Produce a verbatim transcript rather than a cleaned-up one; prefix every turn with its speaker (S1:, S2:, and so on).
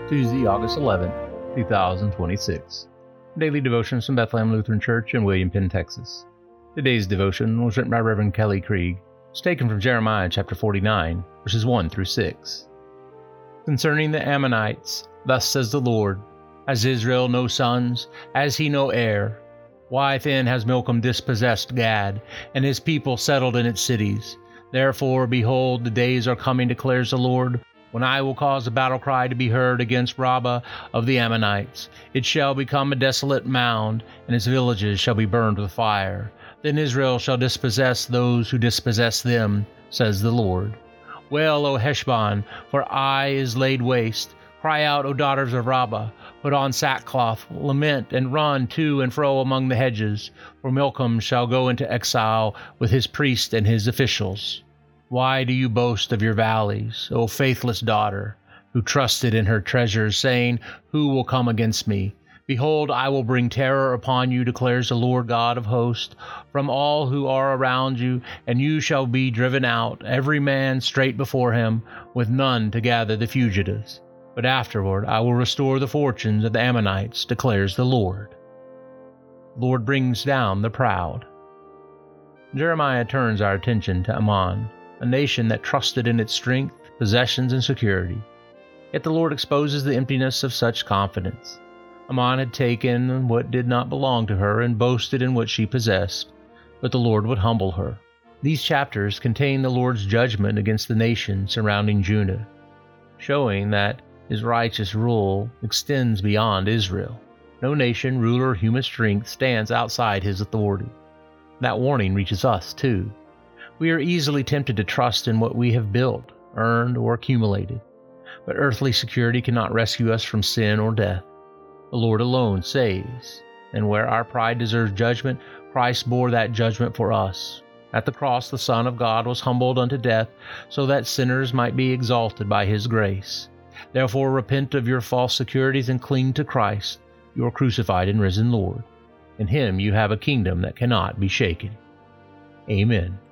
S1: Tuesday, August eleventh, two thousand twenty-six. Daily Devotions from Bethlehem Lutheran Church in William Penn, Texas. Today's devotion was written by Reverend Kelly Krieg. It's taken from Jeremiah chapter forty-nine, verses one through six. Concerning the Ammonites, thus says the Lord, Has Israel no sons? Has he no heir? Why then has Milcom dispossessed Gad, and his people settled in its cities? Therefore, behold, the days are coming, declares the Lord, when I will cause a battle cry to be heard against Rabbah of the Ammonites. It shall become a desolate mound, and its villages shall be burned with fire. Then Israel shall dispossess those who dispossess them, says the Lord. Wail, O Heshbon, for Ai is laid waste. Cry out, O daughters of Rabbah, put on sackcloth, lament, and run to and fro among the hedges, for Milcom shall go into exile with his priests and his officials. Why do you boast of your valleys, O faithless daughter, who trusted in her treasures, saying, Who will come against me? Behold, I will bring terror upon you, declares the Lord God of hosts, from all who are around you, and you shall be driven out, every man straight before him, with none to gather the fugitives. But afterward I will restore the fortunes of the Ammonites, declares the Lord. The Lord brings down the proud. Jeremiah turns our attention to Ammon, a nation that trusted in its strength, possessions, and security. Yet the Lord exposes the emptiness of such confidence. Ammon had taken what did not belong to her and boasted in what she possessed, but the Lord would humble her. These chapters contain the Lord's judgment against the nation surrounding Judah, showing that his righteous rule extends beyond Israel. No nation, ruler, or human strength stands outside his authority. That warning reaches us, too. We are easily tempted to trust in what we have built, earned, or accumulated. But earthly security cannot rescue us from sin or death. The Lord alone saves, and where our pride deserves judgment, Christ bore that judgment for us. At the cross, the Son of God was humbled unto death, so that sinners might be exalted by his grace. Therefore repent of your false securities and cling to Christ, your crucified and risen Lord. In him you have a kingdom that cannot be shaken. Amen.